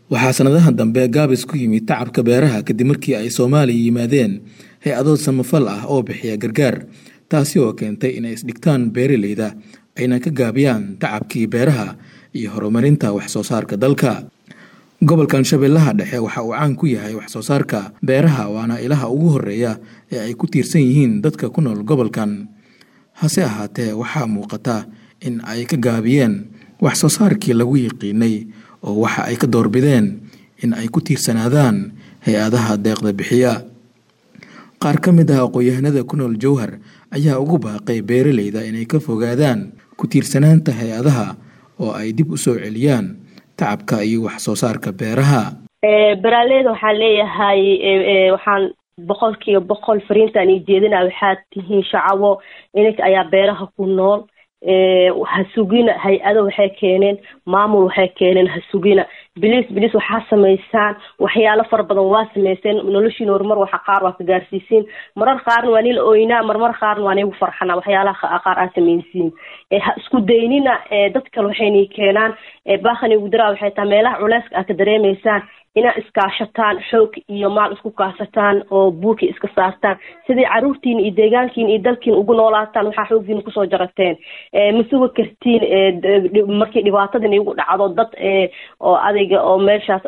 waxaa sanadaha dambe gaabis ku yimid tacabka beeraha kadib markii ay Soomaaliya yimaadeen hay-ado samafal ah oo bixiya gargaar, taasi oo keentay inay isdhigtaan beeraleyda ayna ka gaabiyaan tacabkii beeraha iyo horumarinta wax soo saarka dalka. Gobolkan Shabeellaha Dhexe waxa uu caan ku yahay wax soo saarka beeraha, waana ilaha ugu horeeya ee ay ku tiirsan yihiin dadka ku nool gobolkan. Hase ahaatee, waxaa muuqata in ay ka gaabiyeen wax soo saarkii lagu yiqiinay oo waxa ay ka doorbideen in ay ku tiirsanaadaan hay-adaha deeqda bixiya. Qaar ka mid ah aqoonyahanada ku nool Jowhar ayaa ugu baaqay beeraleyda inay ka fogaadaan ku tiirsanaanta hay-adaha oo ay dib u soo celiyaan tacabka iyo wax soo saarka beeraha. Beeraleyda waxaan leeyahay waxaan 100% fariintan i jeedinaa waxaad tihiin shacabo inta ayaa beeraha ku nool. Hasugina hay-ado waxay keeneen, maamul waxay keeneen, hasugina bilis waxaa sameysaan waxyaalo fara badan waa sameyseen, noloshiina horumar waxa qaar waa ka gaarsiisiin, marar qaarna waa nila ooynaa, marmar qaarna waa nagu farxanaa waxyaalaha qaar aad sameysiin. Ha isku daynina dad kale waxay keenaan baaqani ugu diraa waxay tahay meelaha culeyska aad ka dareemeysaan ina iskaashataan, xoog iyo maal isku kaasataan oo buurki iska saartaan sidii caruurtiin iyo deegaankiin iyo dalkiin ugu noolaataan. Waxaa xooggiina kusoo jarateen ma sugi kartiin markii dhibaatadan igu dhacdo dad oo adiga oo meeshaas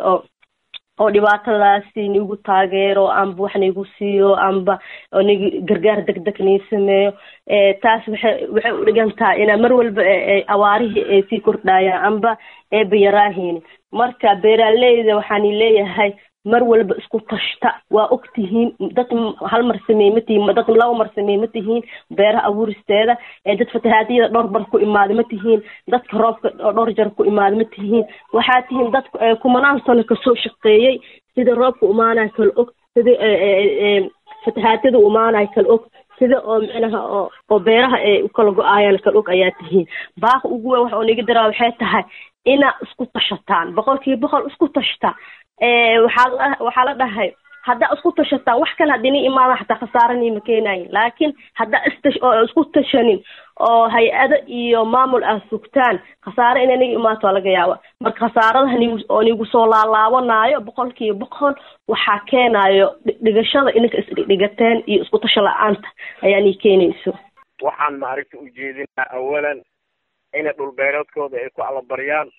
oo dhibaatadaasi nigu taageero amba wax nigu siiyo amba nigu gargaar degdeg nii sameeyo. Taas waxay u dhigantaa ina mar walba awaarihii sii kordhayaan amba bayaraahiin. Marka beeraleyda waxaan leeyahay mar walba isku tashta, waa ogtihiin dad hal mar sameeyay dad laba mar sameeyay beeraha abuuristeeda, dad fatahaadiyada dhowr bar ku imaad ma tihiin, dadka roobka dhowr jar ku imaad ma tihiin. Waxaa tihiin dad kumanaan sano ka soo shaqeeyay sida roobka umaanay kala og, sida fatahaadiyada umaanay kala og, sida oo macnaha oo beeraha ay u kala go'ayaan kala og ayaa tihiin. Baaq ugu weyn waxa uu niga diraa waxay tahay ina isku tashataan 100% isku tashta. waxaa la dhahay hadda isku tashataan wax kale hadii imaada xataa khasaarani ma keenayn, laakiin hadda isku tashanin oo hay-ado iyo maamul ah sugtaan khasaare inay imaato laga yaabo. marka khasaaradaha nigu soo laalaabanayo 100% waxaa keenayo dhigashada inka isdhigateen iyo isku tasho la'aanta ayaa ni keenayso. waxaan maaragta u jeedinaa awalan ina dhul beereedkooda ay ku alabariyaan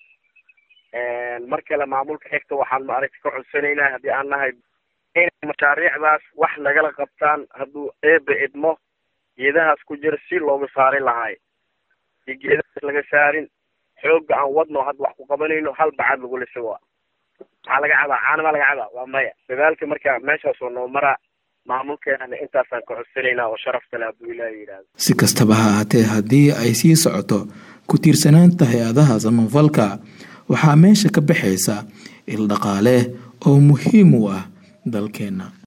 markale maamulka xigta waxaan maaragta ka codsanaynaa haddii aan nahay in mashaariicdaas wax nagala qabtaan hadduu eebe idmo geedahaas ku jira si looga saari lahay. si geedahaas laga saarin xoogga aan wadno hadda wax ku qabanayno hal bacad lagu liso waxaa laga cabaa caanama laga cabaa waa maya. dadaalka marka meeshaas oo noo mara maamulkeena intaasaan ka codsanaynaa oo sharafta leh hadduu ilaahay yidhaahdo. Si kastaba ha ahaatee, haddii ay sii socoto ku tiirsanaanta hay-adaha samafalka, waxaa meesha ka baxaysa il dhaqaale oo muhiim u ah dalkeena.